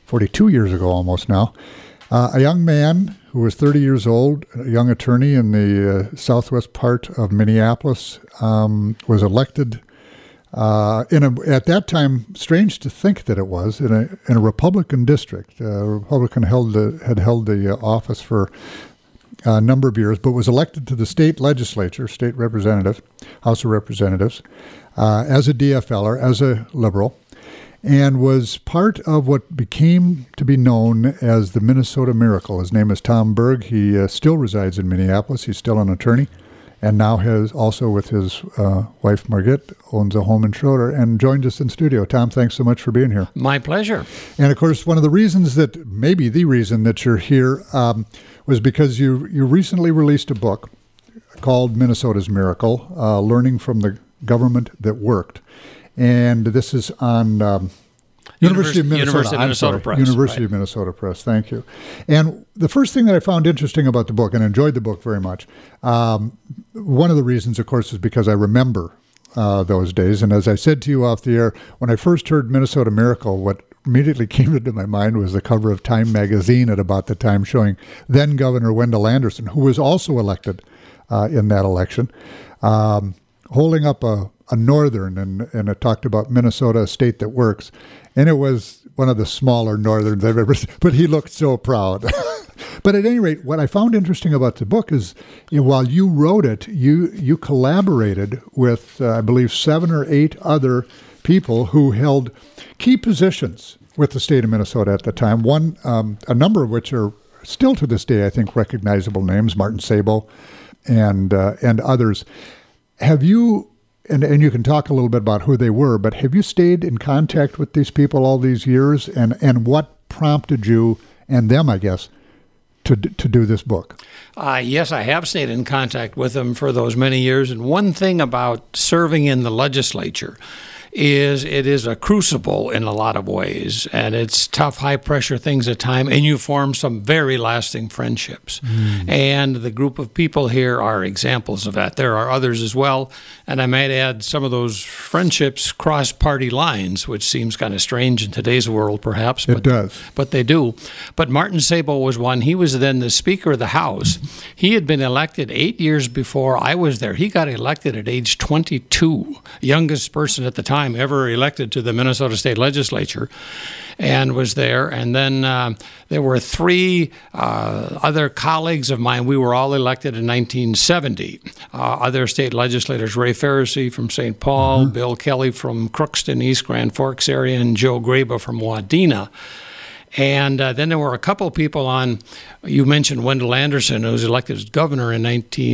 42 years ago almost now. A young man who was 30 years old, a young attorney in the southwest part of Minneapolis, was elected at that time, strange to think that it was, in a Republican district. A Republican had held the office for a number of years, but was elected to the state legislature, state representative, House of Representatives, as a DFLer, as a liberal, and was part of what became to be known as the Minnesota Miracle. His name is Tom Berg. He still resides in Minneapolis. He's still an attorney, and now has also, with his wife Margit, owns a home in Schroeder, and joined us in studio. Tom, thanks so much for being here. My pleasure. And of course, one of the reasons maybe the reason that you're here was because you recently released a book called Minnesota's Miracle, Learning from the Government That Worked. And this is on University of Minnesota Press. University of Minnesota Press, thank you. And the first thing that I found interesting about the book, and enjoyed the book very much, one of the reasons, of course, is because I remember those days. And as I said to you off the air, when I first heard Minnesota Miracle, what immediately came into my mind was the cover of Time magazine at about the time, showing then Governor Wendell Anderson, who was also elected in that election, holding up a northern, and it talked about Minnesota, a state that works. And it was one of the smaller northerns I've ever seen, but he looked so proud. But at any rate, what I found interesting about the book is, while you wrote it, you collaborated with, I believe, 7 or 8 other people who held key positions with the state of Minnesota at the time. One, a number of which are still to this day, I think, recognizable names: Martin Sabo and others. Have you? And you can talk a little bit about who they were, but have you stayed in contact with these people all these years? And what prompted you and them, I guess, to do this book? Yes, I have stayed in contact with them for those many years. And one thing about serving in the legislature is it is a crucible in a lot of ways, and it's tough, high-pressure things at times, and you form some very lasting friendships. And the group of people here are examples of that. There are others as well, and I might add some of those friendships cross party lines, which seems kind of strange in today's world, perhaps. It does. But they do. But Martin Sabo was one. He was then the Speaker of the House. He had been elected 8 years before I was there. He got elected at age 22, youngest person at the time ever elected to the Minnesota State Legislature, and was there. And then there were 3 other colleagues of mine. We were all elected in 1970. Other state legislators: Ray Pharisee from St. Paul, Bill Kelly from Crookston, East Grand Forks area, and Joe Graba from Wadena. And then there were a couple of people on, you mentioned Wendell Anderson, who was elected as governor in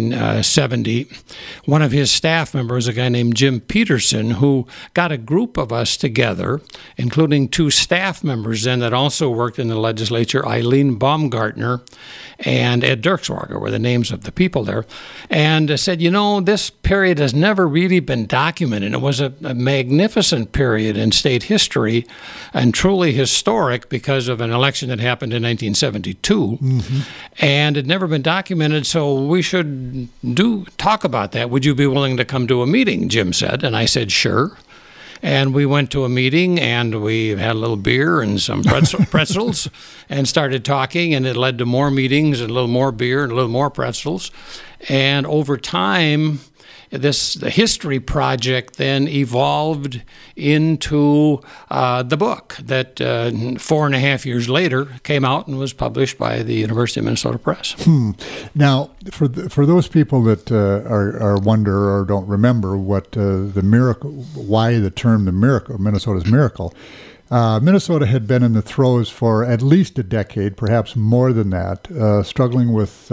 1970. One of his staff members, a guy named Jim Peterson, who got a group of us together, including 2 staff members then that also worked in the legislature, Eileen Baumgartner and Ed Dirkswager were the names of the people there, and said, this period has never really been documented. It was a magnificent period in state history and truly historic because of an election that happened in 1972, and it had never been documented, so we should talk about that. Would you be willing to come to a meeting, Jim said, and I said, sure. And we went to a meeting, and we had a little beer and some pretzels and started talking, and it led to more meetings and a little more beer and a little more pretzels. And over time, the history project then evolved into the book that 4.5 years later came out and was published by the University of Minnesota Press. Now, for those people that are wonder or don't remember what the miracle, why the term the miracle, Minnesota's Miracle. Minnesota had been in the throes for at least a decade, perhaps more than that, struggling with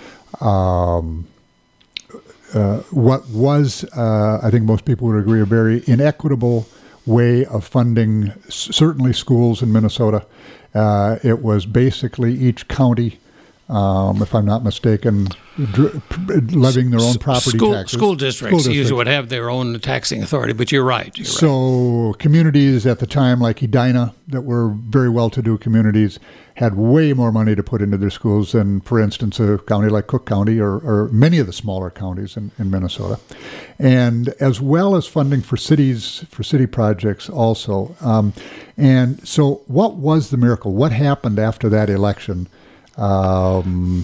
what was, I think most people would agree, a very inequitable way of funding certainly schools in Minnesota. It was basically each county if I'm not mistaken, levying their own property taxes. School districts usually would have their own taxing authority, but you're right. So communities at the time, like Edina, that were very well-to-do communities, had way more money to put into their schools than, for instance, a county like Cook County or many of the smaller counties in Minnesota. And as well as funding for cities, for city projects also. And so what was the miracle? What happened after that election? And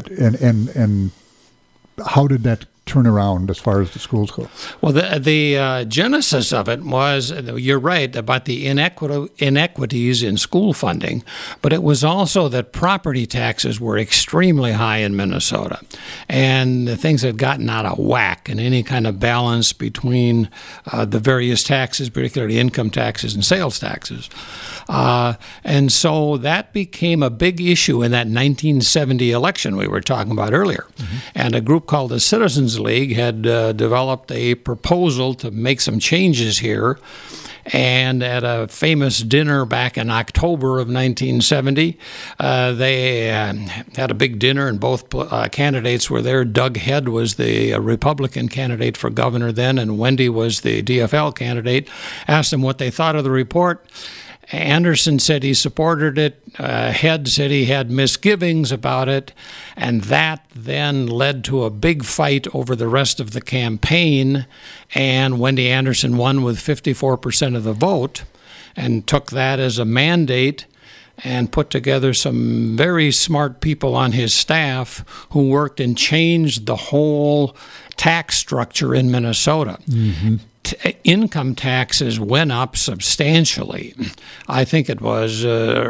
how did that turn around as far as the schools go? Well, the genesis of it was, you're right, about the inequities in school funding, but it was also that property taxes were extremely high in Minnesota, and the things had gotten out of whack, and any kind of balance between the various taxes, particularly income taxes and sales taxes. And so that became a big issue in that 1970 election we were talking about earlier. Mm-hmm. And a group called the Citizens League had developed a proposal to make some changes here. And at a famous dinner back in October of 1970, they had a big dinner, and both candidates were there. Doug Head was the Republican candidate for governor then, and Wendy was the DFL candidate. Asked them what they thought of the report. Anderson said he supported it. Head said he had misgivings about it. And that then led to a big fight over the rest of the campaign. And Wendy Anderson won with 54% of the vote and took that as a mandate and put together some very smart people on his staff who worked and changed the whole tax structure in Minnesota. Mm-hmm. Income taxes went up substantially. I think it was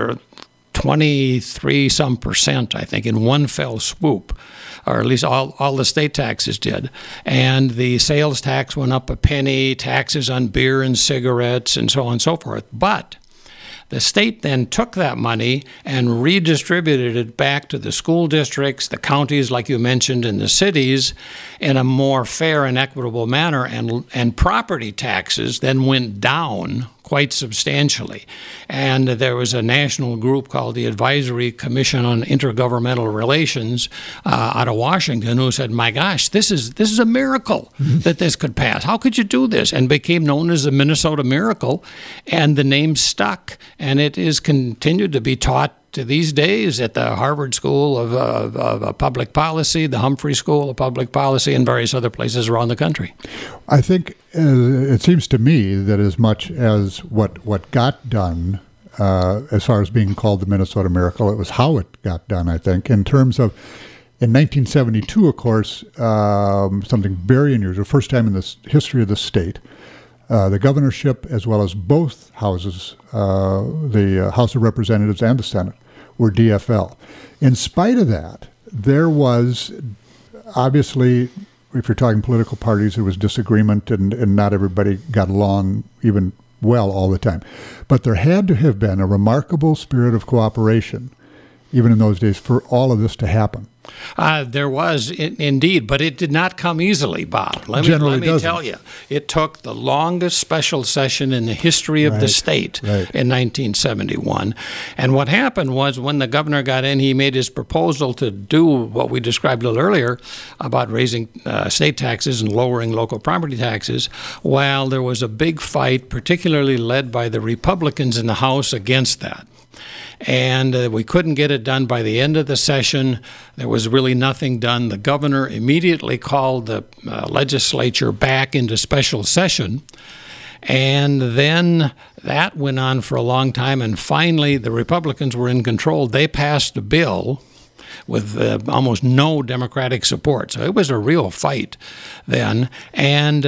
23% I think, in one fell swoop, or at least all the state taxes did. And the sales tax went up a penny, taxes on beer and cigarettes, and so on and so forth. But the state then took that money and redistributed it back to the school districts, the counties, like you mentioned, and the cities in a more fair and equitable manner. And property taxes then went down quite substantially. And there was a national group called the Advisory Commission on Intergovernmental Relations out of Washington who said, my gosh, this is a miracle that this could pass. How could you do this? And became known as the Minnesota Miracle, and the name stuck, and it is continued to be taught to these days at the Harvard School of Public Policy, the Humphrey School of Public Policy, and various other places around the country. I think it seems to me that as much as what got done, as far as being called the Minnesota Miracle, it was how it got done, I think, in terms of, in 1972, of course, something very unusual, first time in the history of the state, the governorship, as well as both houses, the House of Representatives and the Senate, were DFL. In spite of that, there was obviously, if you're talking political parties, there was disagreement, and not everybody got along even well all the time. But there had to have been a remarkable spirit of cooperation, even in those days, for all of this to happen. There was indeed, but it did not come easily, Bob. Let me tell you. It took the longest special session in the history of the state in 1971. And what happened was, when the governor got in, he made his proposal to do what we described a little earlier about raising state taxes and lowering local property taxes. While there was a big fight, particularly led by the Republicans in the House, against that. And we couldn't get it done by the end of the session. There was really nothing done. The governor immediately called the legislature back into special session. And then that went on for a long time. And finally, the Republicans were in control. They passed a bill with almost no Democratic support. So it was a real fight then. And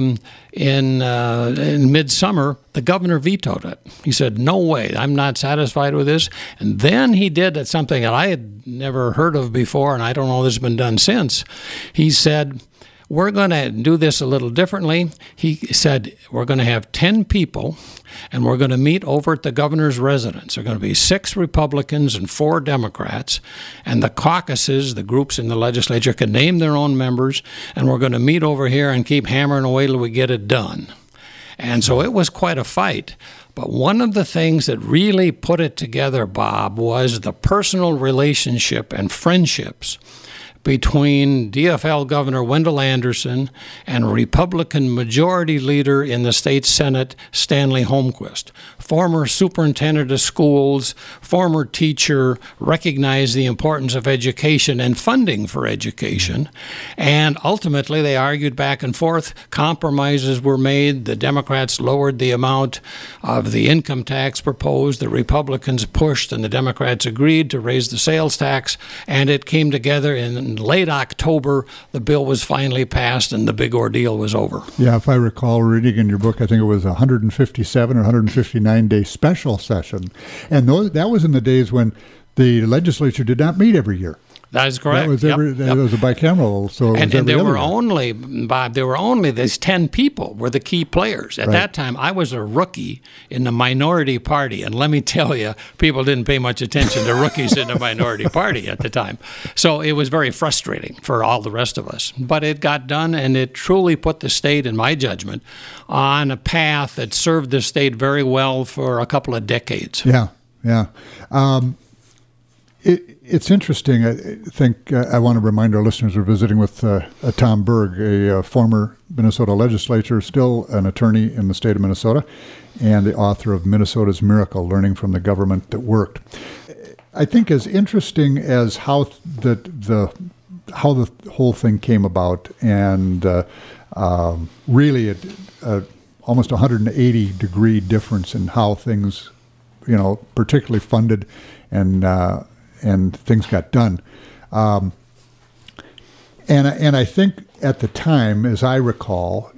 in midsummer, the governor vetoed it. He said, no way, I'm not satisfied with this. And then he did something that I had never heard of before, and I don't know if this has been done since. He said, we're going to do this a little differently. He said, we're going to have 10 people, and we're going to meet over at the governor's residence. There are going to be 6 Republicans and 4 Democrats, and the caucuses, the groups in the legislature, can name their own members, and we're going to meet over here and keep hammering away till we get it done. And so it was quite a fight. But one of the things that really put it together, Bob, was the personal relationship and friendships between DFL Governor Wendell Anderson and Republican Majority Leader in the state Senate, Stanley Holmquist. Former superintendent of schools, former teacher, recognized the importance of education and funding for education. And ultimately, they argued back and forth. Compromises were made. The Democrats lowered the amount of the income tax proposed. The Republicans pushed, and the Democrats agreed to raise the sales tax. And it came together in late October. The bill was finally passed, and the big ordeal was over. Yeah, if I recall reading in your book, I think it was 157 or 159-day special session. And that was in the days when the legislature did not meet every year. That is correct. That was that was a bicameral, so it was and there were year. only, Bob, there were only these 10 people were the key players. At that time, I was a rookie in the minority party, and let me tell you, people didn't pay much attention to rookies in the minority party at the time. So it was very frustrating for all the rest of us. But it got done, and it truly put the state, in my judgment, on a path that served the state very well for a couple of decades. Yeah. It's interesting. I think I want to remind our listeners we're visiting with Tom Berg, a former Minnesota legislator, still an attorney in the state of Minnesota, and the author of Minnesota's Miracle, Learning from the Government That Worked. I think as interesting as how the whole thing came about, and really almost 180-degree difference in how things, particularly funded and things got done. And I think at the time, as I recall,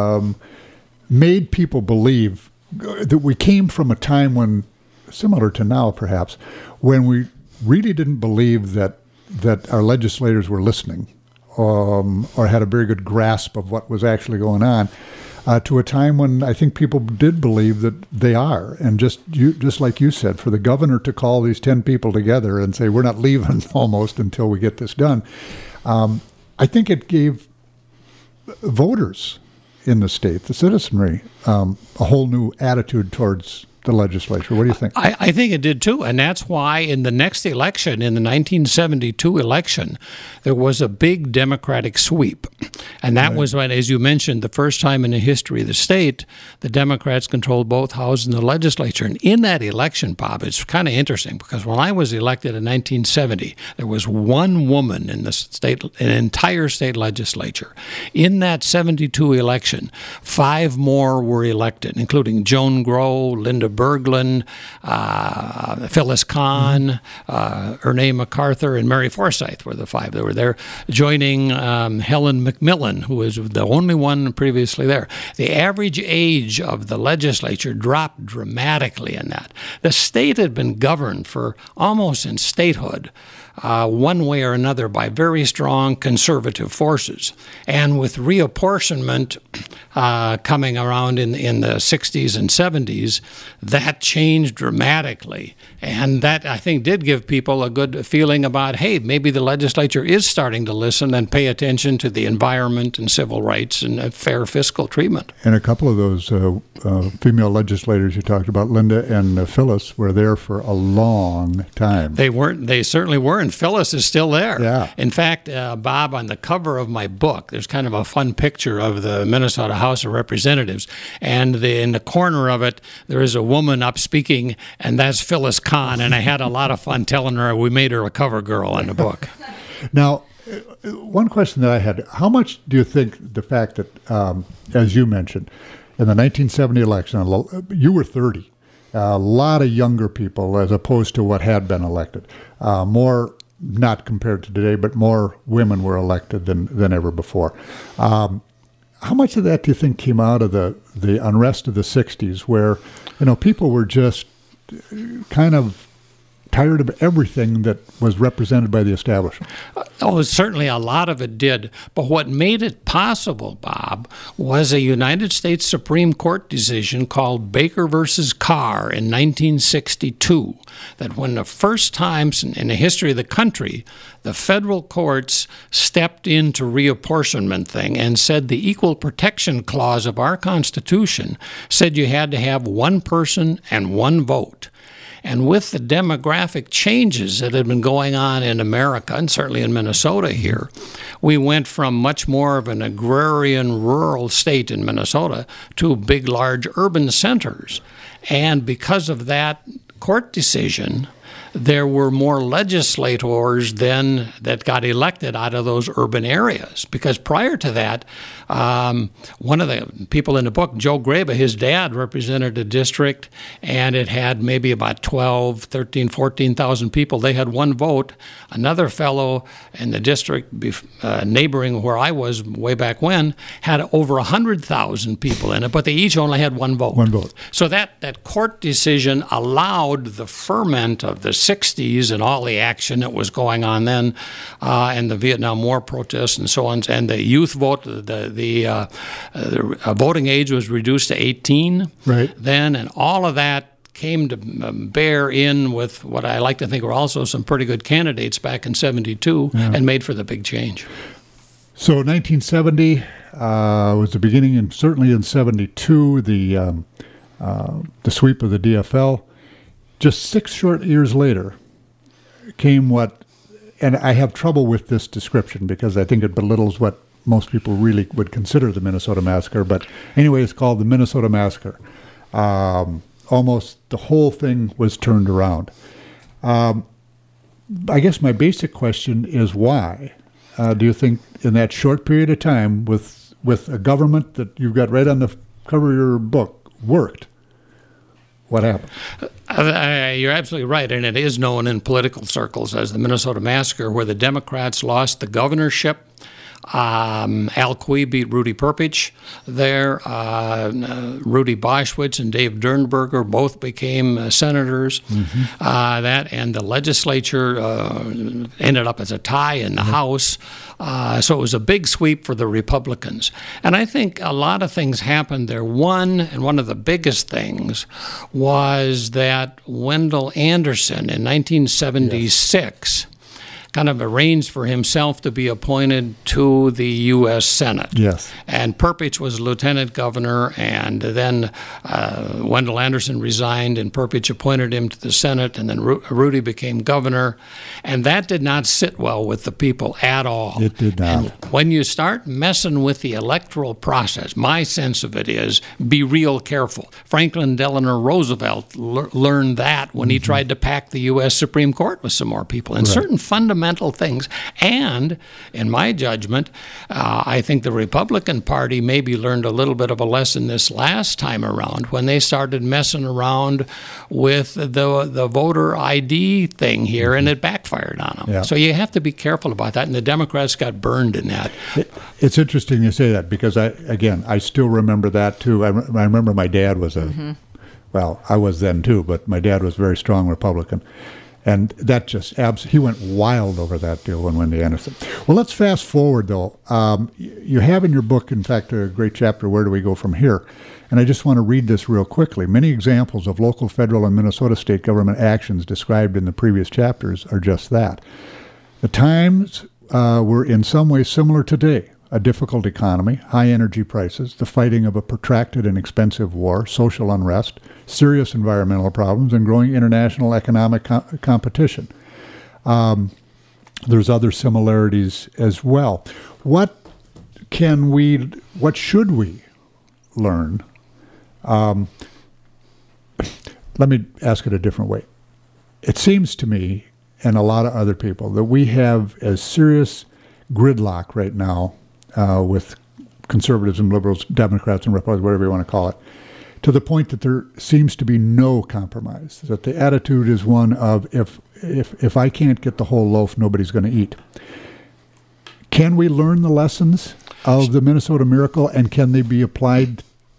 made people believe that we came from a time when, similar to now perhaps, when we really didn't believe that our legislators were listening or had a very good grasp of what was actually going on, to a time when I think people did believe that they are. And just like you said, for the governor to call these 10 people together and say, we're not leaving almost until we get this done, I think it gave voters in the state, the citizenry, a whole new attitude towards the legislature. What do you think? I think it did too, and that's why in the next election, in the 1972 election, there was a big Democratic sweep. And that was when, as you mentioned, the first time in the history of the state, the Democrats controlled both houses in the legislature. And in that election, Bob, it's kind of interesting because when I was elected in 1970, there was one woman in the state, an entire state legislature. In that 72 election, 5 more were elected, including Joan Grow, Linda Berglund, Phyllis Kahn, Ernay MacArthur, and Mary Forsyth were the 5 that were there, joining Helen McMillan, who was the only one previously there. The average age of the legislature dropped dramatically in that. The state had been governed for almost in statehood, one way or another, by very strong conservative forces. And with reapportionment coming around in the 60s and 70s, that changed dramatically. And that, I think, did give people a good feeling about, hey, maybe the legislature is starting to listen and pay attention to the environment and civil rights and fair fiscal treatment. And a couple of those female legislators you talked about, Linda and Phyllis, were there for a long time. They certainly were, and Phyllis is still there. Yeah. In fact, Bob, on the cover of my book, there's kind of a fun picture of the Minnesota House of Representatives, and in the corner of it, there is a woman up speaking, and that's Phyllis Kahn, and I had a lot of fun telling her we made her a cover girl in the book. Now, one question that I had, how much do you think the fact that, as you mentioned, in the 1970 election, you were 30, a lot of younger people as opposed to what had been elected, more, not compared to today, but more women were elected than ever before. How much of that do you think came out of the unrest of the 60s where, people were just kind of tired of everything that was represented by the establishment. Oh, certainly a lot of it did. But what made it possible, Bob, was a United States Supreme Court decision called Baker versus Carr in 1962, that when the first time in the history of the country, the federal courts stepped into reapportionment thing and said the Equal Protection Clause of our Constitution said you had to have one person and one vote. And with the demographic changes that had been going on in America, and certainly in Minnesota here, we went from much more of an agrarian rural state in Minnesota to big, large urban centers. And because of that court decision, there were more legislators then that got elected out of those urban areas. Because prior to that, one of the people in the book, Joe Graba, his dad represented a district, and it had maybe about 12, 13, 14,000 people. They had one vote. Another fellow in the district neighboring where I was way back when had over 100,000 people in it, but they each only had one vote. One vote. So that court decision allowed the ferment of the 60s and all the action that was going on then, and the Vietnam War protests and so on, and the youth vote, the voting age was reduced to 18 then, and all of that came to bear in with what I like to think were also some pretty good candidates back in 72 and made for the big change. So 1970 was the beginning, and certainly in 72, the sweep of the DFL. Just 6 short years later came what, and I have trouble with this description because I think it belittles what most people really would consider the Minnesota Massacre, but anyway, it's called the Minnesota Massacre. Almost the whole thing was turned around. I guess my basic question is why? Do you think in that short period of time with a government that you've got right on the cover of your book worked, what happened? You're absolutely right, and it is known in political circles as the Minnesota Massacre, where the Democrats lost the governorship. Al Quie beat Rudy Perpich there. Rudy Boschwitz and Dave Dernberger both became senators. That and the legislature ended up as a tie in the House. So it was a big sweep for the Republicans. And I think a lot of things happened there. One of the biggest things was that Wendell Anderson in 1976 kind of arranged for himself to be appointed to the U.S. Senate. Yes. And Perpich was lieutenant governor, and then Wendell Anderson resigned, and Perpich appointed him to the Senate, and then Rudy became governor. And that did not sit well with the people at all. It did not. And when you start messing with the electoral process, my sense of it is be real careful. Franklin Delano Roosevelt learned that when he tried to pack the U.S. Supreme Court with some more people. And certain fundamental things. And in my judgment, I think the Republican Party maybe learned a little bit of a lesson this last time around when they started messing around with the voter ID thing here, and it backfired on them. Yeah. So you have to be careful about that, and the Democrats got burned in that. It's interesting you say that because, I still remember that too. I remember my dad was well, I was then too, but my dad was a very strong Republican. And that just he went wild over that deal when Wendy Anderson. Well, let's fast forward, though. You have in your book, in fact, a great chapter, Where Do We Go From Here? And I just want to read this real quickly. Many examples of local, federal, and Minnesota state government actions described in the previous chapters are just that. The times were in some ways similar today. A difficult economy, high energy prices, the fighting of a protracted and expensive war, social unrest, serious environmental problems, and growing international economic competition. There's other similarities as well. What should we learn? Let me ask it a different way. It seems to me, and a lot of other people, that we have a serious gridlock right now with conservatives and liberals, Democrats and Republicans, whatever you want to call it, to the point that there seems to be no compromise, that the attitude is one of if I can't get the whole loaf, nobody's going to eat. Can we learn the lessons of the Minnesota Miracle, and can they be applied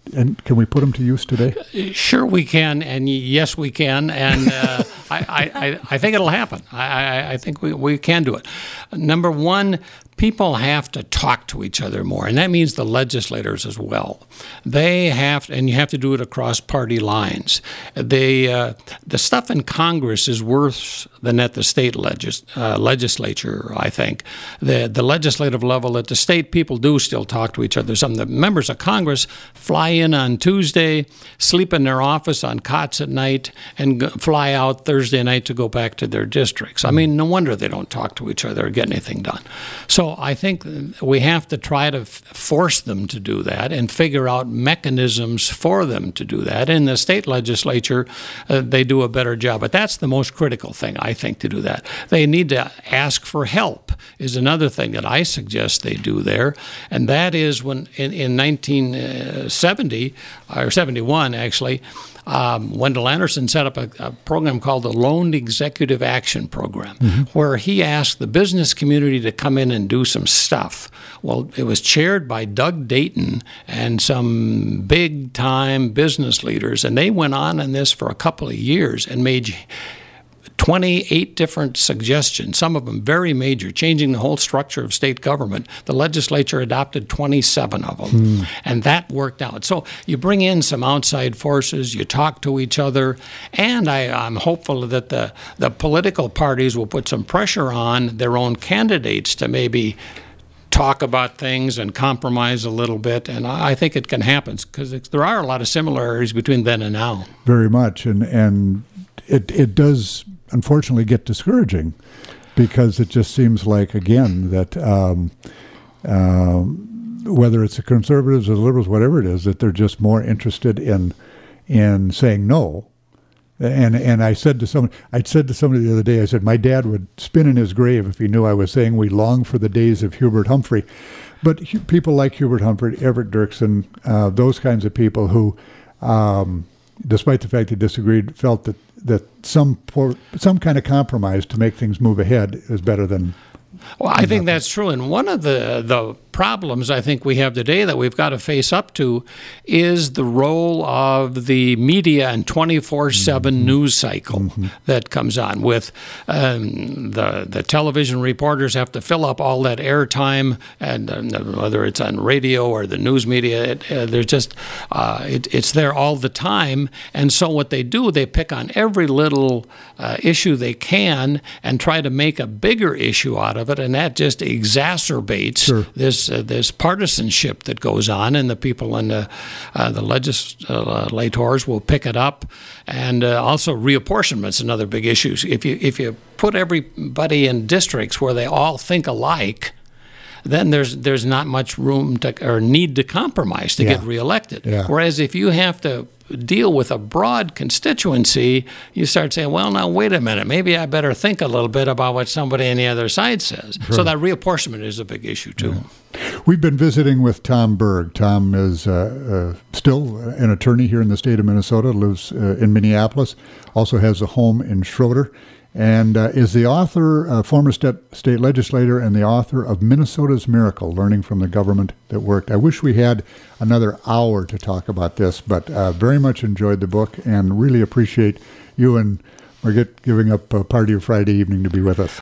And can we put them to use today? Sure we can, and yes we can, and I think it'll happen. I think we can do it. Number one, people have to talk to each other more, and that means the legislators as well. They have, and you have to do it across party lines. The stuff in Congress is worse than at the state legislature, I think. The legislative level at the state, people do still talk to each other. Some of the members of Congress fly in on Tuesday, sleep in their office on cots at night, and fly out Thursday night to go back to their districts. I mean, no wonder they don't talk to each other or get anything done. So I think we have to try to force them to do that and figure out mechanisms for them to do that. In the state legislature, they do a better job. But that's the most critical thing, I think, to do that. They need to ask for help is another thing that I suggest they do there. And that is when in 1970, or 71 actually, Wendell Anderson set up a program called the Loan Executive Action Program, where he asked the business community to come in and do some stuff. Well, it was chaired by Doug Dayton and some big-time business leaders, and they went on in this for a couple of years and made 28 different suggestions, some of them very major, changing the whole structure of state government. The legislature adopted 27 of them, and that worked out. So you bring in some outside forces, you talk to each other, and I'm hopeful that the political parties will put some pressure on their own candidates to maybe talk about things and compromise a little bit, and I think it can happen because there are a lot of similarities between then and now. Very much, and it does unfortunately get discouraging because it just seems like, again, that whether it's the conservatives or the liberals, whatever it is, that they're just more interested in saying no. And I said to somebody the other day, I said, my dad would spin in his grave if he knew I was saying we long for the days of Hubert Humphrey. But people like Hubert Humphrey, Everett Dirksen, those kinds of people who, despite the fact they disagreed, felt that some kind of compromise to make things move ahead is better than. Well, I think that's true. And one of the problems I think we have today that we've got to face up to is the role of the media and 24/7 news cycle that comes on with the television reporters have to fill up all that airtime, and whether it's on radio or the news media, they're just it's there all the time. And so what they do, they pick on every little issue they can and try to make a bigger issue out of it, and that just exacerbates this partisanship that goes on, and the people in the legislators will pick it up, and also reapportionment's another big issue. If you put everybody in districts where they all think alike, then there's not much room or need to compromise to get reelected. Yeah. Whereas if you have to deal with a broad constituency, you start saying, well, now, wait a minute, maybe I better think a little bit about what somebody on the other side says. Right. So that reapportionment is a big issue, too. Yeah. We've been visiting with Tom Berg. Tom is still an attorney here in the state of Minnesota, lives in Minneapolis, also has a home in Schroeder, and is the author, former state legislator, and the author of Minnesota's Miracle, Learning from the Government That Worked. I wish we had another hour to talk about this, but very much enjoyed the book and really appreciate you and Margit giving up a part of your Friday evening to be with us.